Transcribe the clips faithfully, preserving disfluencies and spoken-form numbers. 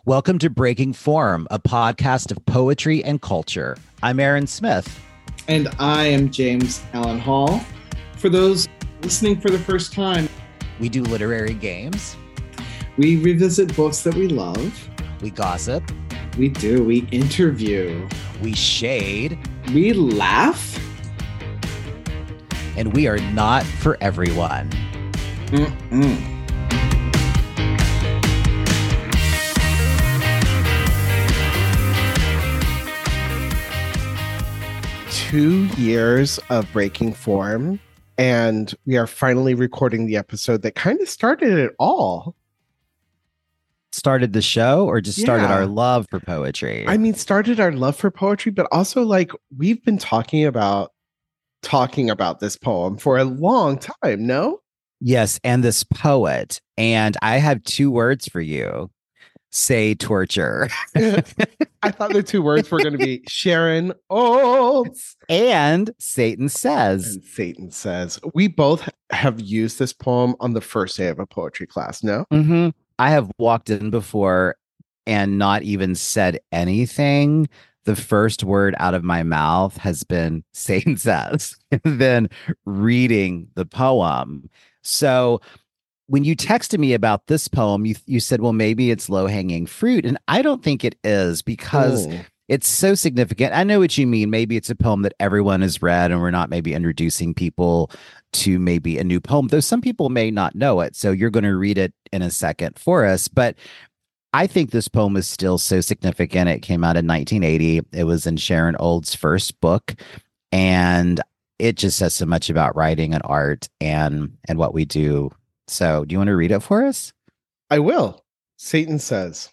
Welcome to Breaking Form, a podcast of poetry and culture. I'm Aaron Smith. And I am James Allen Hall. For those listening for the first time, we do literary games. We revisit books that we love. We gossip. We do. We interview. We shade. We laugh. And we are not for everyone. Mm-mm. Two years of Breaking Form, and we are finally recording the episode that kind of started it all. Started the show or just started Yeah. our love for poetry? I mean, started our love for poetry, but also like we've been talking about talking about this poem for a long time, no? Yes, and this poet. And I have two words for you. Say torture. I thought the two words were going to be Sharon Olds and Satan Says. And Satan Says. We both have used this poem on the first day of a poetry class, no? Mm-hmm. I have walked in before and not even said anything. The first word out of my mouth has been Satan Says, and then reading the poem. So when you texted me about this poem, you, you said, well, maybe it's low hanging fruit. And I don't think it is because Oh. it's so significant. I know what you mean. Maybe it's a poem that everyone has read and we're not maybe introducing people to maybe a new poem, though some people may not know it. So you're going to read it in a second for us. But I think this poem is still so significant. It came out in nineteen eighty. It was in Sharon Olds' first book. And it just says so much about writing and art and and what we do. So do you want to read it for us? I will. Satan Says,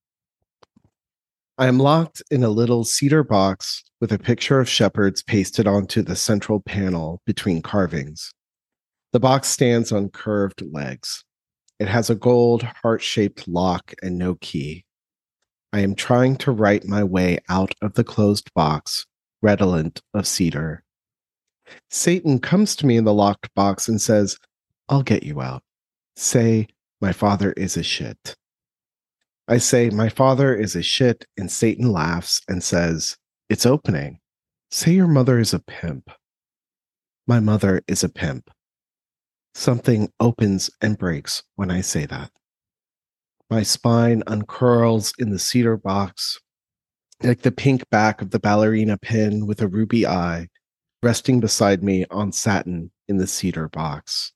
I am locked in a little cedar box with a picture of shepherds pasted onto the central panel between carvings. The box stands on curved legs. It has a gold heart-shaped lock and no key. I am trying to write my way out of the closed box, redolent of cedar. Satan comes to me in the locked box and says, I'll get you out. Say, my father is a shit. I say, my father is a shit, and Satan laughs and says, it's opening. Say your mother is a pimp. My mother is a pimp. Something opens and breaks when I say that. My spine uncurls in the cedar box, like the pink back of the ballerina pin with a ruby eye, resting beside me on satin in the cedar box.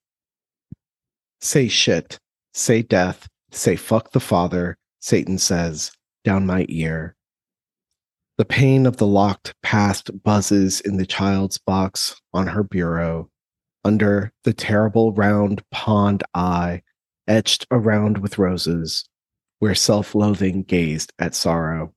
Say shit, say death, say fuck the father, Satan says, down my ear. The pain of the locked past buzzes in the child's box on her bureau, under the terrible round pond eye, etched around with roses, where self-loathing gazed at sorrow.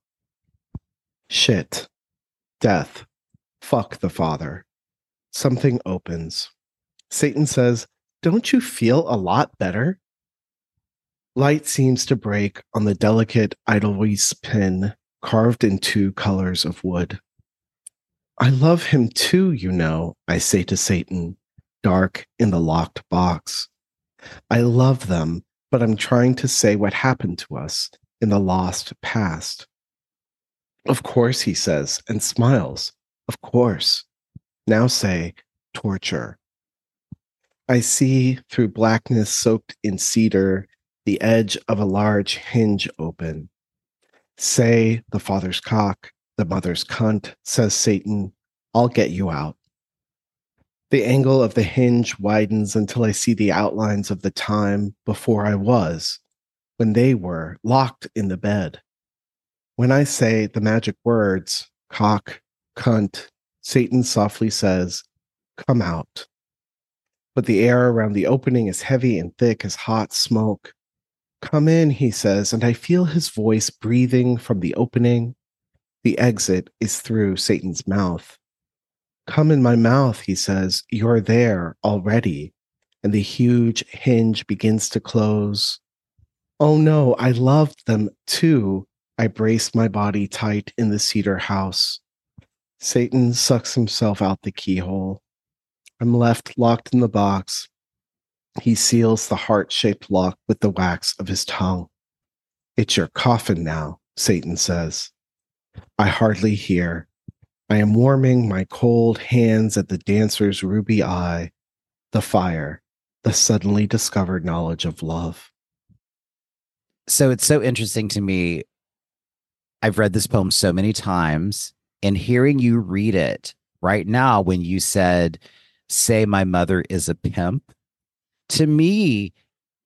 Shit, death, fuck the father. Something opens. Satan says, don't you feel a lot better? Light seems to break on the delicate Edelweiss pin carved in two colors of wood. I love him too, you know, I say to Satan, dark in the locked box. I love them, but I'm trying to say what happened to us in the lost past. Of course, he says, and smiles. Of course. Now say, torture. I see through blackness soaked in cedar the edge of a large hinge open. Say the father's cock, the mother's cunt, says Satan, I'll get you out. The angle of the hinge widens until I see the outlines of the time before I was, when they were locked in the bed. When I say the magic words, cock, cunt, Satan softly says, come out. But the air around the opening is heavy and thick as hot smoke. Come in, he says, and I feel his voice breathing from the opening. The exit is through Satan's mouth. Come in my mouth, he says, you're there already. And the huge hinge begins to close. Oh no, I loved them too. I brace my body tight in the cedar house. Satan sucks himself out the keyhole. I'm left locked in the box. He seals the heart-shaped lock with the wax of his tongue. It's your coffin now, Satan says. I hardly hear. I am warming my cold hands at the dancer's ruby eye, the fire, the suddenly discovered knowledge of love. So it's so interesting to me. I've read this poem so many times, and hearing you read it right now when you said, say my mother is a pimp, to me,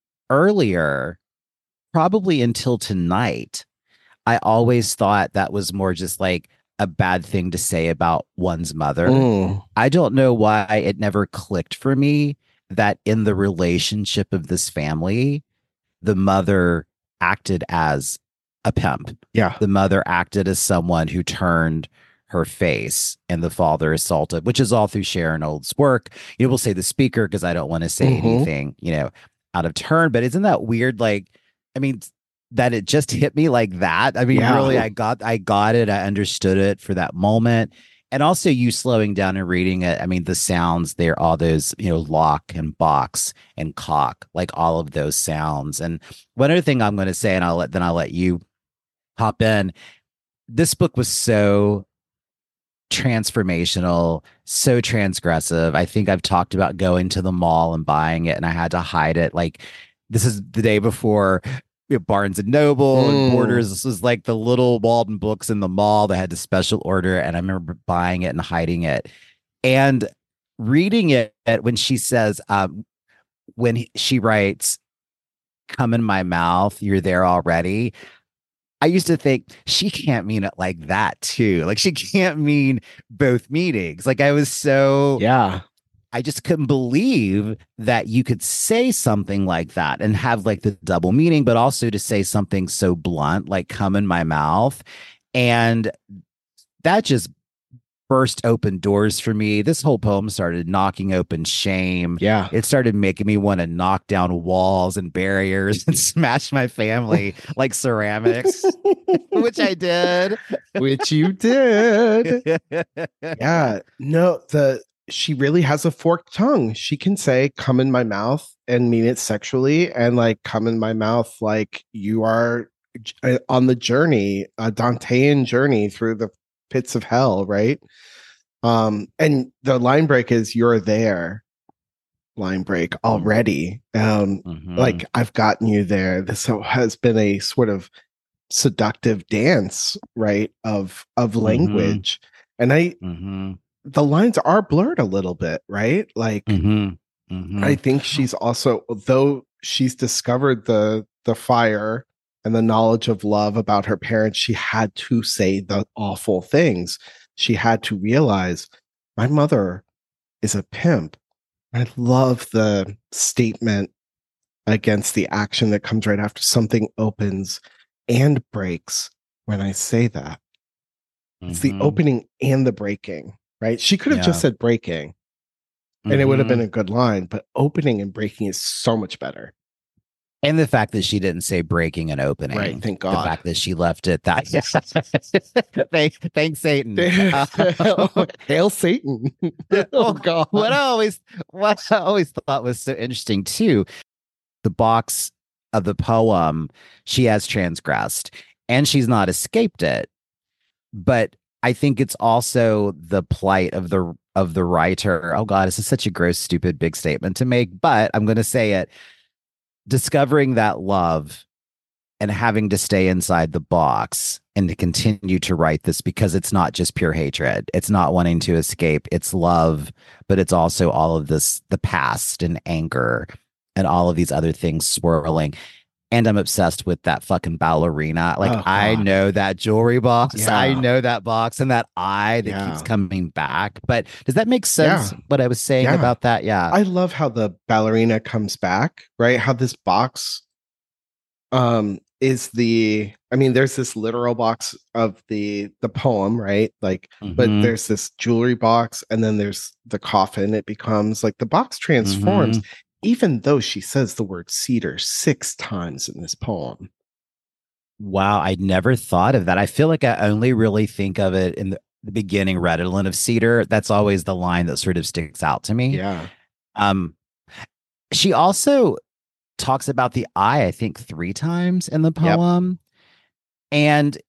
earlier, probably until tonight, I always thought that was more just like a bad thing to say about one's mother. Mm. I don't know why it never clicked for me that in the relationship of this family, the mother acted as a pimp. Yeah. The mother acted as someone who turned her face and the father assaulted, which is all through Sharon Olds' work. You know, we'll say the speaker because I don't want to say Mhm. anything, you know, out of turn. But isn't that weird? Like, I mean, that it just hit me like that. I mean, Yeah. really, I got I got it. I understood it for that moment. And also you slowing down and reading it. I mean, the sounds there, all those, you know, lock and box and cock, like all of those sounds. And one other thing I'm going to say, and I'll let then I'll let you hop in. This book was so transformational, so transgressive. I think I've talked about going to the mall and buying it, and I had to hide it. Like, this is the day before you know, Barnes and Noble Mm. and Borders. This was like the little Walden books in the mall that had the special order, and I remember buying it and hiding it and reading it when she says, um, when he, she writes, "Come in my mouth, you're there already." I used to think she can't mean it like that too. Like she can't mean both meanings. Like I was so, Yeah. I just couldn't believe that you could say something like that and have like the double meaning, but also to say something so blunt, like come in my mouth. And that just burst open doors for me. This whole poem started knocking open shame. Yeah. It started making me want to knock down walls and barriers and smash my family like ceramics, which I did. Which you did. Yeah. No, the she really has a forked tongue. She can say come in my mouth and mean it sexually, and like come in my mouth like you are j- on the journey, a Dantean journey through the pits of hell, right? Um, and the line break is you're there. Line break already. Um, Mhm. like I've gotten you there. This has been a sort of seductive dance, right? Of of language. And I Mhm. the lines are blurred a little bit, right? Like Mhm. Mhm. I think she's also, though she's discovered the the fire and the knowledge of love about her parents, she had to say the awful things. She had to realize my mother is a pimp. I love the statement against the action that comes right after something opens and breaks when I say that. It's the Mhm. opening and the breaking, right? She could have just Yeah. said breaking and it would have Mhm. been a good line, but opening and breaking is so much better. And the fact that she didn't say breaking and opening. Right, thank The God. fact that she left it that. Thank, thanks, Satan. Uh, Hail Satan. oh Oh God. What I always, what I always thought was so interesting too, the box of the poem, she has transgressed, and she's not escaped it. But I think it's also the plight of the of the writer. Oh God, this is such a gross, stupid, big statement to make, but I'm going to say it. Discovering that love and having to stay inside the box and to continue to write this because it's not just pure hatred. It's not wanting to escape. It's love, but it's also all of this, the past and anger and all of these other things swirling. And I'm obsessed with that fucking ballerina. Like, Oh, I God. know that jewelry box. Yeah. I know that box and that eye that Yeah. keeps coming back. But does that make sense? Yeah. What I was saying Yeah. about that? Yeah. I love how the ballerina comes back, right? How this box um is the I mean, there's this literal box of the the poem, right? Like, but Mhm. there's this jewelry box, and then there's the coffin. It becomes like the box transforms, Mhm. even though she says the word cedar six times in this poem. Wow, I never thought of that. I feel like I only really think of it in the, the beginning, redolent of cedar. That's always the line that sort of sticks out to me. Yeah. Um, she also talks about the eye, I think, three times in the Yep. poem. And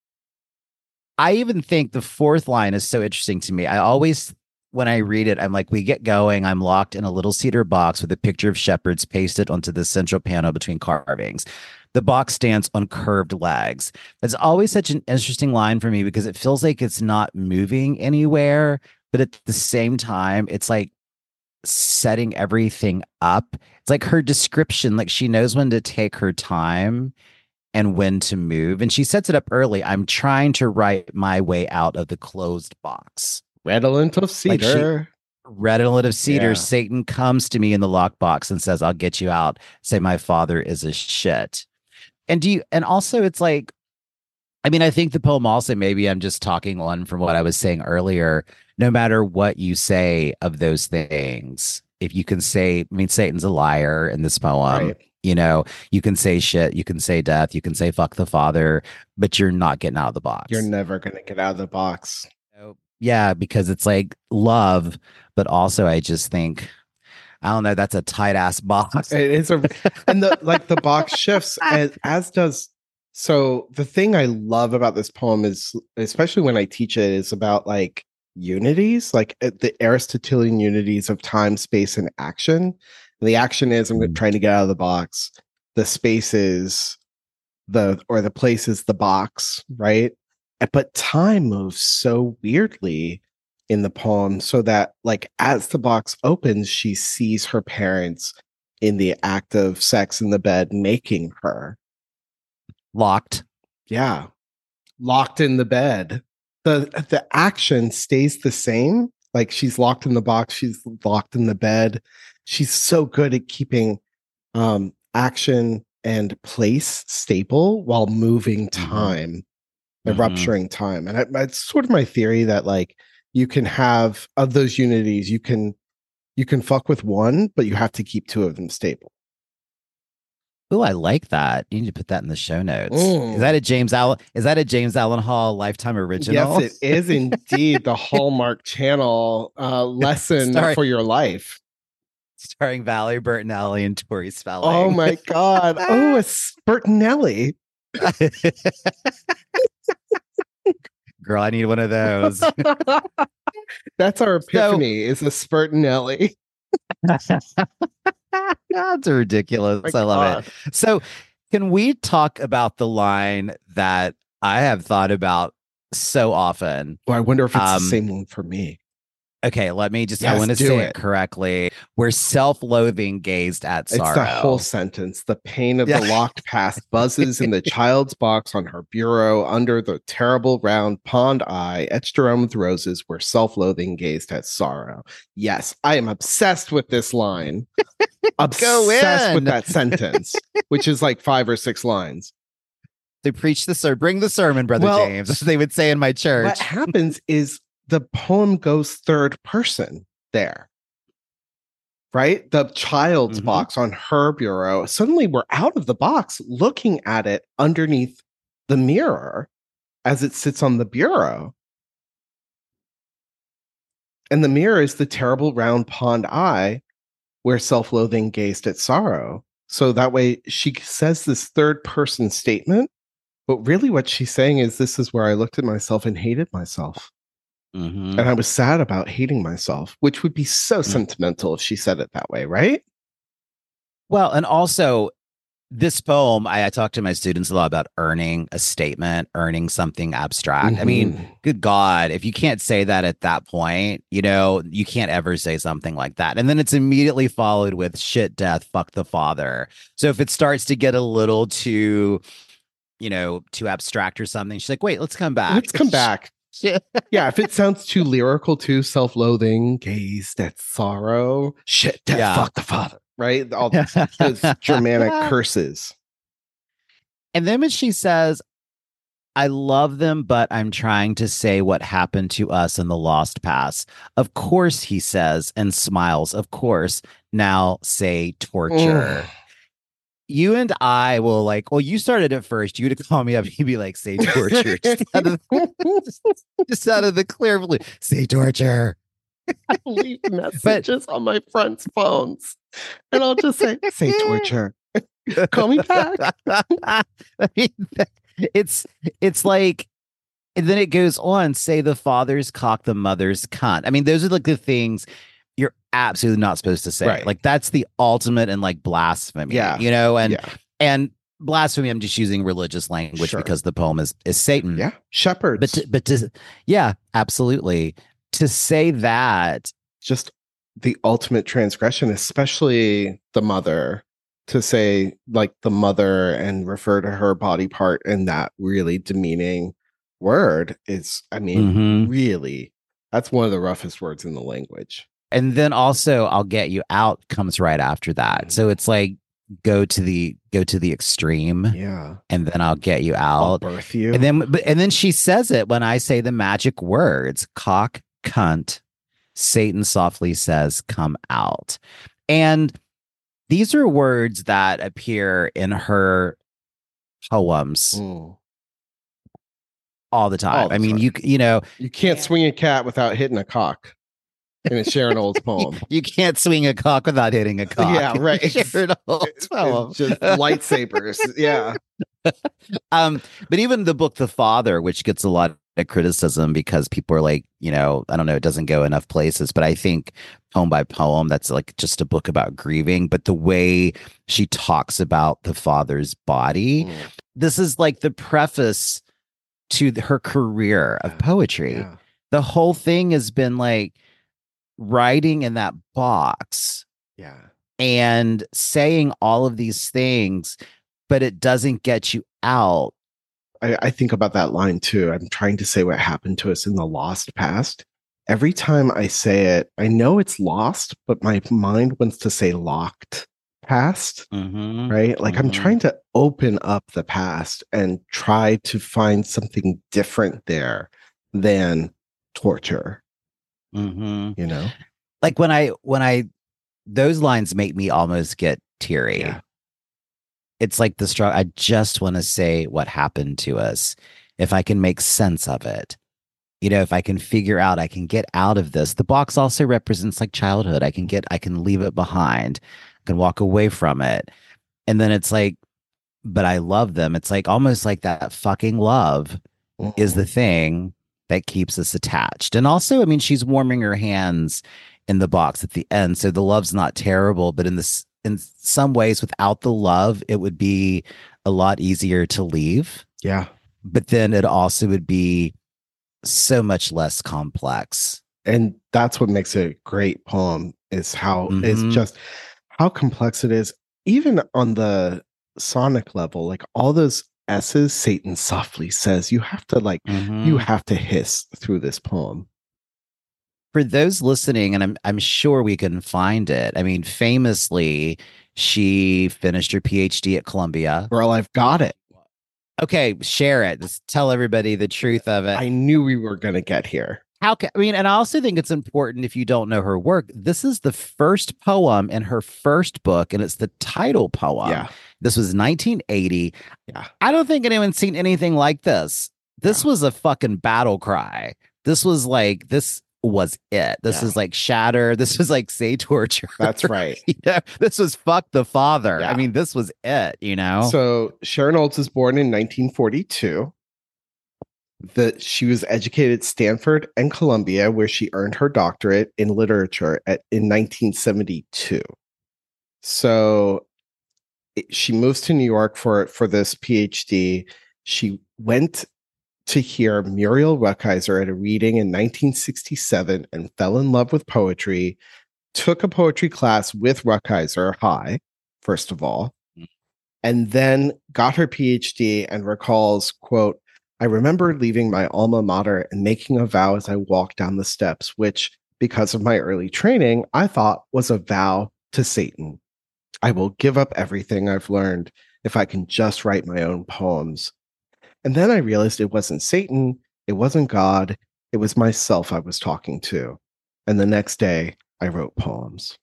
I even think the fourth line is so interesting to me. I always, when I read it, I'm like, we get going. I'm locked in a little cedar box with a picture of shepherds pasted onto the central panel between carvings. The box stands on curved legs. It's always such an interesting line for me because it feels like it's not moving anywhere, but at the same time, it's like setting everything up. It's like her description, like she knows when to take her time and when to move. And she sets it up early. I'm trying to write my way out of the closed box. Redolent of Like she- cedar. Redolent of cedar, Yeah. Satan comes to me in the lockbox and says, I'll get you out. Say, my father is a shit. And do you, and also it's like, I mean, I think the poem also, maybe I'm just talking on from what I was saying earlier. No matter what you say of those things, if you can say, I mean, Satan's a liar in this poem. Right. You know, you can say shit, you can say death, you can say fuck the father, but you're not getting out of the box. You're never going to get out of the box. So, yeah, because it's like love, but also I just think, I don't know, that's a tight ass box. It is a, and the like the box shifts as, as does. So the thing I love about this poem is, especially when I teach it, is about like unities, like uh, the Aristotelian unities of time, space, and action. The action is I'm trying to get out of the box. The space is the, or the place is the box, right? But time moves so weirdly in the poem, so that like as the box opens, she sees her parents in the act of sex in the bed, making her. Locked. Yeah. Locked in the bed. The the action stays the same. Like she's locked in the box, she's locked in the bed. She's so good at keeping um action and place stable while moving time and Mhm. rupturing time. And I, it's sort of my theory that like you can have of those unities, you can you can fuck with one, but you have to keep two of them stable. Oh, I like that. You need to put that in the show notes. Mm. Is that a James Allen? Is that a James Allen Hall Lifetime original? Yes, it is indeed the Hallmark Channel uh, lesson Sorry. for your life. Starring Valerie Bertinelli and Tori Spelling. Oh my God. Oh, a Spurtinelli. Girl, I need one of those. That's our epiphany, is a Spurtinelli. That's ridiculous. My I love God. it. So, can we talk about the line that I have thought about so often? Well, I wonder if it's Um, the same one for me. Okay, let me just, I Yes, want to do say it. it correctly. Where self loathing gazed at sorrow. It's the whole sentence. The pain of Yeah. the locked past buzzes in the child's box on her bureau under the terrible round pond eye etched around with roses where self-loathing gazed at sorrow. Yes, I am obsessed with this line. Obsessed with in. that sentence, which is like five or six lines. To preach the sermon, bring the sermon, Brother Well, James, as they would say in my church. What happens is the poem goes third person there. Right? The child's Mhm. box on her bureau. Suddenly we're out of the box looking at it underneath the mirror as it sits on the bureau. And the mirror is the terrible round pond eye where self-loathing gazed at sorrow. So that way she says this third person statement, but really what she's saying is, this is where I looked at myself and hated myself. Mhm. And I was sad about hating myself, which would be so sentimental if she said it that way, right? Well, and also this poem, I, I talk to my students a lot about earning a statement, earning something abstract. I mean, Mhm. good God, if you can't say that at that point, you know, you can't ever say something like that. And then it's immediately followed with shit, death, fuck the father. So if it starts to get a little too, you know, too abstract or something, she's like, wait, let's come back. Let's come back. Shit. Yeah, if it sounds too lyrical, too self-loathing, gazed at sorrow, shit, death, Yeah. fuck the father, right? All those Germanic curses. And then when she says, I love them, but I'm trying to say what happened to us in the lost past. Of course, he says and smiles. Of course. Now say torture. Mm. You and I will like, well, you started it first. You'd call me up. You'd be like, say torture. just, out of, just, just out of the clear blue. Say torture. I leave messages on my friends' phones, and I'll just say, say torture. Call me back. I mean, it's it's like, and then it goes on, say the father's cock, the mother's cunt. I mean, those are like the things you're absolutely not supposed to say. Right. Like that's the ultimate in like blasphemy. Yeah. You know, and yeah. and blasphemy, I'm just using religious language Sure. because the poem is is Satan. Yeah. Shepherds. But to, but to, yeah, absolutely. To say that, just the ultimate transgression, especially the mother, to say like the mother and refer to her body part in that really demeaning word is, I mean, Mhm. really, that's one of the roughest words in the language. And then also I'll get you out comes right after that. So it's like go to the go to the extreme. Yeah. And then I'll get you I'll out. birth you. And then but and then she says it when I say the magic words, cock, cunt, Satan softly says, come out. And these are words that appear in her poems Mm. all the time. All the I mean, time. you you know, You can't swing a cat without hitting a cock in a Sharon Olds poem. you can't swing a cock without hitting a cock. Yeah, right. Sharon Olds It's poem. just lightsabers. Yeah. Um, but even the book The Father, which gets a lot of criticism because people are like, you know, I don't know, it doesn't go enough places, but I think poem by poem, that's like just a book about grieving. But the way she talks about the father's body, Mm. this is like the preface to her career of poetry. Yeah. The whole thing has been like writing in that box Yeah. and saying all of these things, but it doesn't get you out. I, I think about that line too. I'm trying to say what happened to us in the lost past. Every time I say it, I know it's lost, but my mind wants to say locked past, Mm-hmm. right? Like I'm Mhm. trying to open up the past and try to find something different there than torture, Mm-hmm. you know? Like when I, when I, those lines make me almost get teary. Yeah. It's like the struggle. I just want to say what happened to us. If I can make sense of it, you know, if I can figure out, I can get out of this. The box also represents like childhood. I can get, I can leave it behind. I can walk away from it. And then it's like, but I love them. It's like almost like that fucking love is the thing that keeps us attached. And also, I mean, she's warming her hands in the box at the end. So the love's not terrible, but in this, in some ways, without the love, it would be a lot easier to leave. Yeah. But then it also would be so much less complex. And that's what makes it a great poem is how Mhm. it's just how complex it is. Even on the sonic level, like all those S's Satan softly says, you have to like, Mhm. you have to hiss through this poem. For those listening, and I'm I'm sure we can find it. I mean, famously, she finished her PhD at Columbia. Girl, I've got it. Okay, share it. Just tell everybody the truth of it. I knew we were going to get here. How can I mean, and I also think it's important if you don't know her work. This is the first poem in her first book, and it's the title poem. Yeah. This was nineteen eighty. Yeah. I don't think anyone's seen anything like this. This Yeah. was a fucking battle cry. This was like, this was it. This Yeah. is like Shatter. This was like Say Torture. That's right. Yeah. This was Fuck the Father. Yeah. I mean, this was it, you know? So Sharon Olds was born in nineteen forty-two. The, she was educated at Stanford and Columbia, where she earned her doctorate in literature at, in nineteen seventy-two. So it, she moves to New York for, for this PhD. She went to hear Muriel Rukeyser at a reading in nineteen sixty-seven and fell in love with poetry, took a poetry class with Rukeyser High, first of all, and then got her PhD and recalls, quote, I remember leaving my alma mater and making a vow as I walked down the steps, which, because of my early training, I thought was a vow to Satan. I will give up everything I've learned if I can just write my own poems. And then I realized it wasn't Satan, it wasn't God, it was myself I was talking to. And the next day, I wrote poems.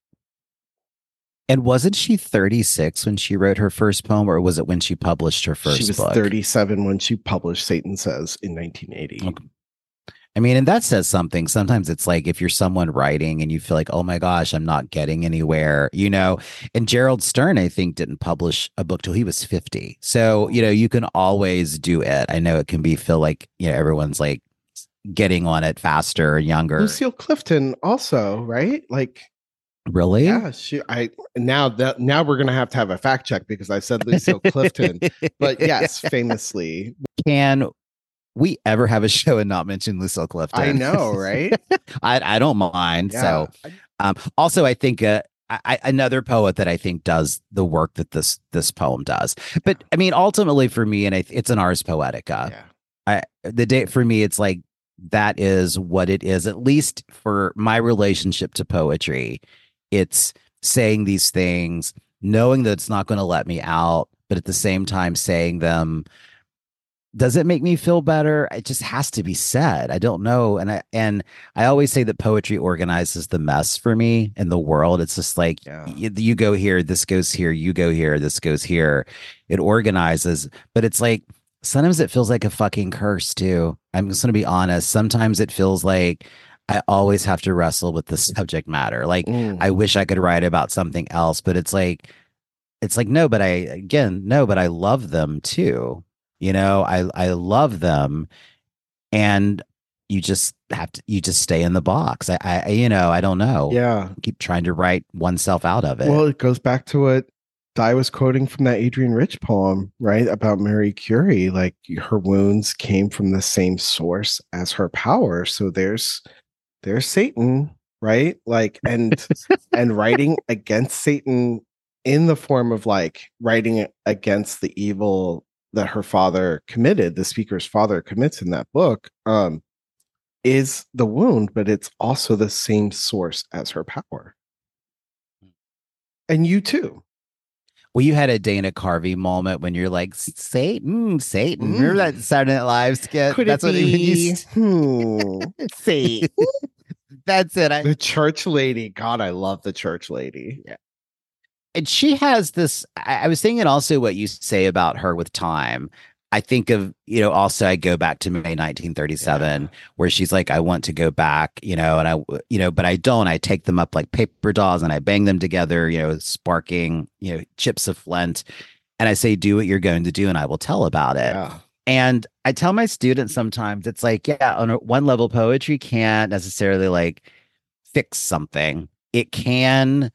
And wasn't she thirty-six when she wrote her first poem, or was it when she published her first She was book? thirty-seven when she published Satan Says in nineteen eighty. Okay. I mean, and that says something. Sometimes it's like if you're someone writing and you feel like, oh my gosh, I'm not getting anywhere, you know. And Gerald Stern, I think, didn't publish a book till he was fifty. So, you know, you can always do it. I know it can be feel like, you know, everyone's like getting on it faster and younger. Lucille Clifton also, right? Like, really? Yeah, she. I now that now we're gonna have to have a fact check because I said Lucille Clifton, but yes, famously. Can we ever have a show and not mention Lucille Clifton? I know, right? I I don't mind. Yeah. So, um, also, I think uh, I, another poet that I think does the work that this this poem does. But I mean, ultimately, for me, and I, it's an Ars Poetica. Yeah. I the day for me, it's like that is what it is. At least for my relationship to poetry, it's saying these things, knowing that it's not going to let me out, but at the same time saying them. Does it make me feel better? It just has to be said. I don't know. And I and I always say that poetry organizes the mess for me in the world. It's just like Yeah. you, you go here, this goes here, you go here, this goes here. It organizes, but it's like sometimes it feels like a fucking curse too. I'm just gonna be honest. Sometimes it feels like I always have to wrestle with the subject matter. Like Mm. I wish I could write about something else, but it's like it's like no, but I again, no, but I love them too. You know, I I love them, and you just have to you just stay in the box. I, I you know I don't know. Yeah. Keep trying to write oneself out of it. Well, it goes back to what Di was quoting from that Adrienne Rich poem, right? About Marie Curie. Like her wounds came from the same source as her power. So there's there's Satan, right? Like and and writing against Satan in the form of like writing against the evil that her father committed, the speaker's father commits in that book, um, is the wound, but it's also the same source as her power. And you too. Well, you had a Dana Carvey moment when you're like, Satan, Satan. Mm. Remember that Saturday Night Live skit? Could That's it what be? it Hmm. Satan. That's it. I, The church lady. God, I love the church lady. Yeah. And she has this. I, I was thinking also what you say about her with time. I think of, you know, also I go back to May nineteen thirty-seven, yeah. where she's like, I want to go back, you know, and I, you know, but I don't. I take them up like paper dolls and I bang them together, you know, sparking, you know, chips of flint. And I say, do what you're going to do and I will tell about it. Yeah. And I tell my students sometimes it's like, yeah, on a, one level, poetry can't necessarily like fix something. It can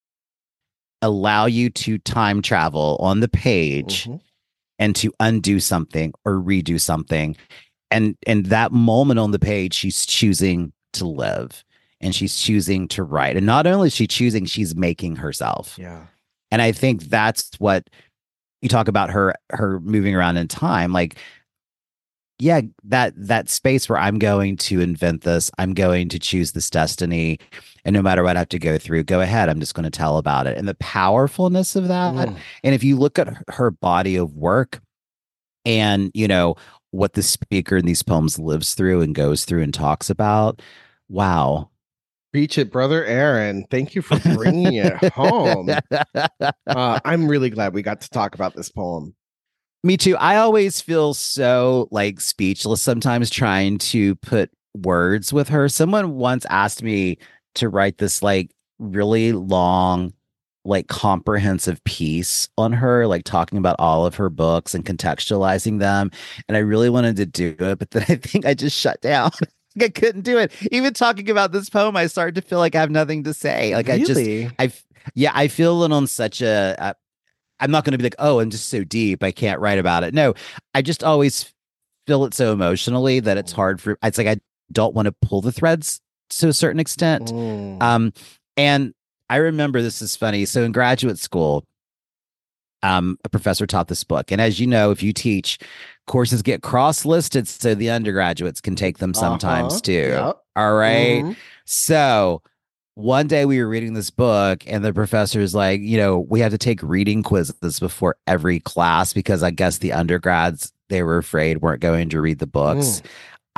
allow you to time travel on the page mm-hmm. and to undo something or redo something. And and that moment on the page, she's choosing to live and she's choosing to write. And not only is she choosing, she's making herself. Yeah. And I think that's what you talk about her her moving around in time. Like, yeah, that that space where I'm going to invent this, I'm going to choose this destiny. And no matter what I have to go through, go ahead. I'm just going to tell about it. And the powerfulness of that. Mm. And if you look at her body of work and, you know, what the speaker in these poems lives through and goes through and talks about, wow. Preach it, brother Aaron. Thank you for bringing it home. Uh, I'm really glad we got to talk about this poem. Me too. I always feel so like speechless sometimes trying to put words with her. Someone once asked me to write this like really long, like comprehensive piece on her, like talking about all of her books and contextualizing them. And I really wanted to do it, but then I think I just shut down. I couldn't do it. Even talking about this poem, I started to feel like I have nothing to say. Like really? I just, I, yeah, I feel it on such a, a I'm not going to be like, oh, I'm just so deep, I can't write about it. No, I just always feel it so emotionally that it's hard for, it's like, I don't want to pull the threads to a certain extent. Mm. Um, and I remember, this is funny. So in graduate school, um, a professor taught this book. And as you know, if you teach, courses get cross-listed so the undergraduates can take them sometimes uh-huh. too. Yep. All right. Mm-hmm. So one day we were reading this book and the professor is like, you know, we have to take reading quizzes before every class because I guess the undergrads, they were afraid weren't going to read the books. Mm.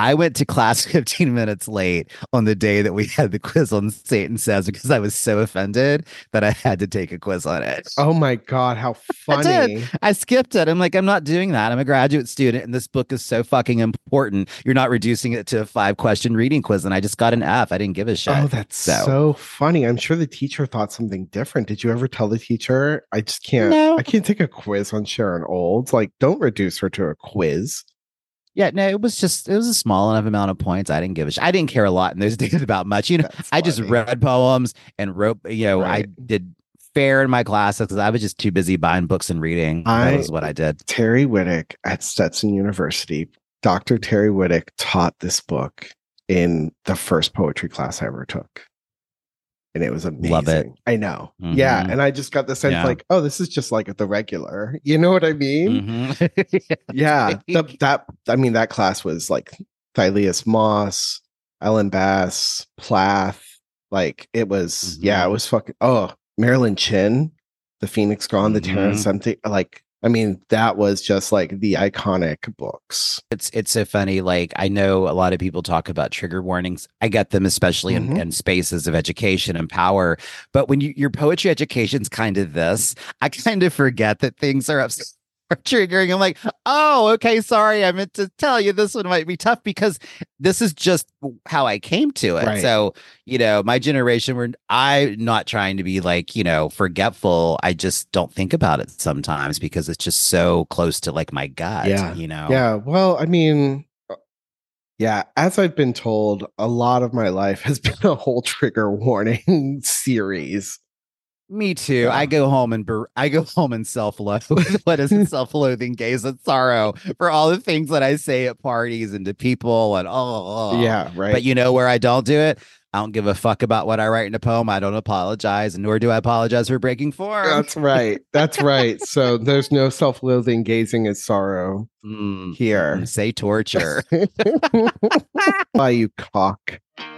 I went to class fifteen minutes late on the day that we had the quiz on Satan Says because I was so offended that I had to take a quiz on it. Oh my God, how funny. I did. I skipped it. I'm like, I'm not doing that. I'm a graduate student and this book is so fucking important. You're not reducing it to a five question reading quiz. And I just got an F. I didn't give a shit. Oh, that's so, so funny. I'm sure the teacher thought something different. Did you ever tell the teacher, I just can't, no. I can't take a quiz on Sharon Olds? Like, don't reduce her to a quiz. Yeah, no, it was just, it was a small enough amount of points. I didn't give a shit. I didn't care a lot in those days about much. You know, That's I just funny. read poems and wrote, you know, Right. I did fair in my classes because I was just too busy buying books and reading. I- that was what I did. Terry Whittick at Stetson University, Doctor Terry Whittick taught this book in the first poetry class I ever took. And it was amazing. Love it. I know. Mhm. Yeah. And I just got the sense Yeah. like, oh, this is just like the regular. You know what I mean? Mhm. Yeah. The, that, I mean, that class was like Thylias Moss, Ellen Bass, Plath. Like it was, Mhm. yeah, it was fucking, oh, Marilyn Chin, The Phoenix Gone, The Terror Mhm. Something. Like, I mean, that was just like the iconic books. It's it's so funny. Like I know a lot of people talk about trigger warnings. I get them, especially in, Mhm. in spaces of education and power. But when you, your poetry education's kind of this, I kind of forget that things are upset. Triggering. I'm like, oh, okay, sorry. I meant to tell you this one might be tough because this is just how I came to it. Right. So, you know, my generation, were I'm not trying to be like, you know, forgetful. I just don't think about it sometimes because it's just so close to like my gut. Yeah. You know. Yeah. Well, I mean, uh, yeah, as I've been told, a lot of my life has been a whole trigger warning series. Me too. Yeah. I go home and ber- I go home and self-loathe. What is it? Self-loathing, gaze at sorrow for all the things that I say at parties and to people and oh, oh. Yeah. Right. But you know where I don't do it? I don't give a fuck about what I write in a poem. I don't apologize, nor do I apologize for breaking form. That's right. That's right. So there's no self-loathing, gazing at sorrow Mm, here. mm, say torture. Why you cock?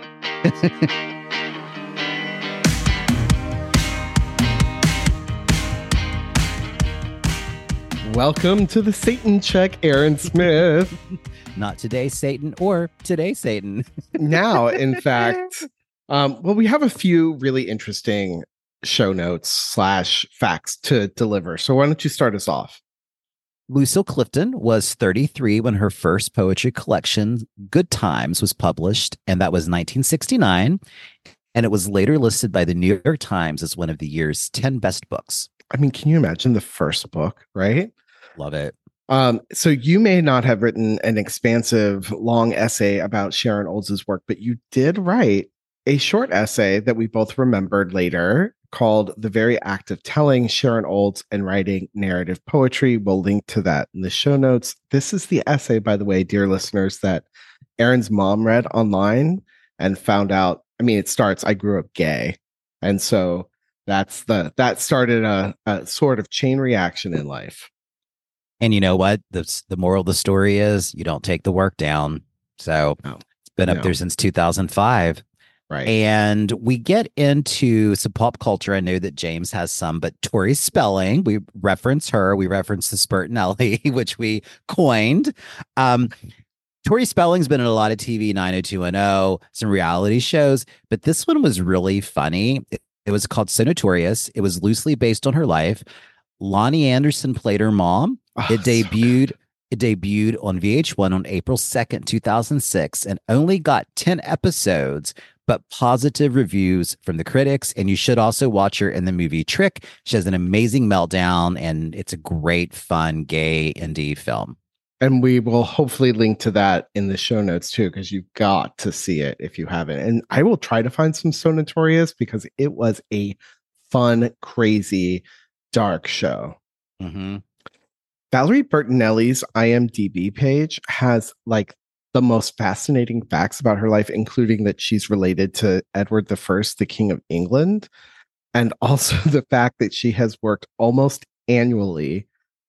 Welcome to the Satan Check, Aaron Smith. Not today, Satan, or today, Satan. Now, in fact, um, well, we have a few really interesting show notes slash facts to deliver. So why don't you start us off? Lucille Clifton was thirty-three when her first poetry collection, Good Times, was published, and that was nineteen sixty-nine. And it was later listed by the New York Times as one of the year's ten best books. I mean, can you imagine the first book, right? Love it. Um, so you may not have written an expansive, long essay about Sharon Olds' work, but you did write a short essay that we both remembered later called The Very Act of Telling, Sharon Olds and Writing Narrative Poetry. We'll link to that in the show notes. This is the essay, by the way, dear listeners, that Aaron's mom read online and found out. I mean, it starts, I grew up gay. And so that's the, that started a, a sort of chain reaction in life. And you know what? The, the moral of the story is you don't take the work down. So No. it's been up No. there since two thousand five. Right. And we get into some pop culture. I know that James has some, but Tori Spelling, we reference her. We reference the Spurtinelli, which we coined. Um, Tori Spelling's been in a lot of T V, nine oh two one oh, some reality shows, but this one was really funny. It, it was called So Notorious. It was loosely based on her life. Lonnie Anderson played her mom. Oh, It so debuted. It debuted on V H one on April second, two thousand six, and only got ten episodes, but positive reviews from the critics. And you should also watch her in the movie Trick. She has an amazing meltdown, and it's a great, fun, gay indie film. And we will hopefully link to that in the show notes too, because you've got to see it if you haven't. And I will try to find some So Notorious because it was a fun, crazy, dark show. Mm-hmm. Valerie Bertinelli's I M D B page has like the most fascinating facts about her life, including that she's related to Edward the First, the King of England, and also the fact that she has worked almost annually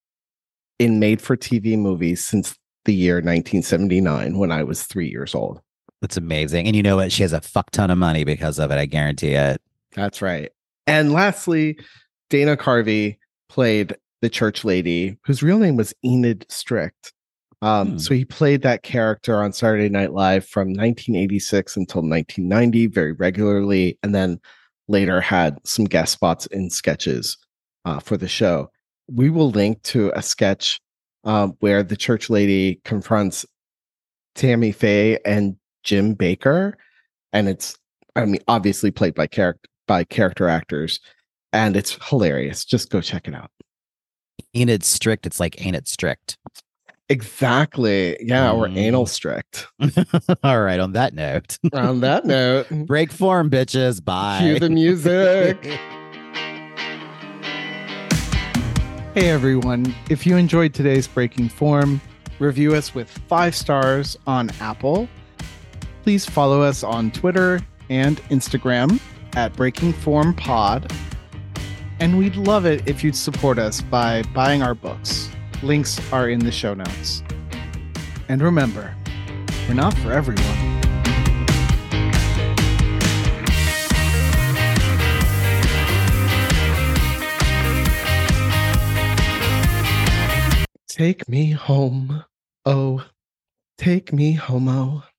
in made-for-T V movies since the year nineteen seventy-nine, when I was three years old. That's amazing. And you know what? She has a fuck ton of money because of it. I guarantee it. That's right. And lastly, Dana Carvey played the church lady, whose real name was Enid Strict. Um, Hmm. So he played that character on Saturday Night Live from nineteen eighty-six until nineteen ninety very regularly, and then later had some guest spots in sketches uh, for the show. We will link to a sketch um, where the church lady confronts Tammy Faye and Jim Baker, and it's, I mean, obviously played by character by character actors, and it's hilarious. Just go check it out. Ain't it strict? It's like, ain't it strict? Exactly. Yeah, or Mm. anal strict. All right. On that note, On that note, break form, bitches. Bye. cue the music. Hey everyone, if you enjoyed today's Breaking Form, review us with five stars on Apple. Please follow us on Twitter and Instagram at Breaking Form Pod. And we'd love it if you'd support us by buying our books. Links are in the show notes. And remember, we're not for everyone. Take me home. Oh, take me homo.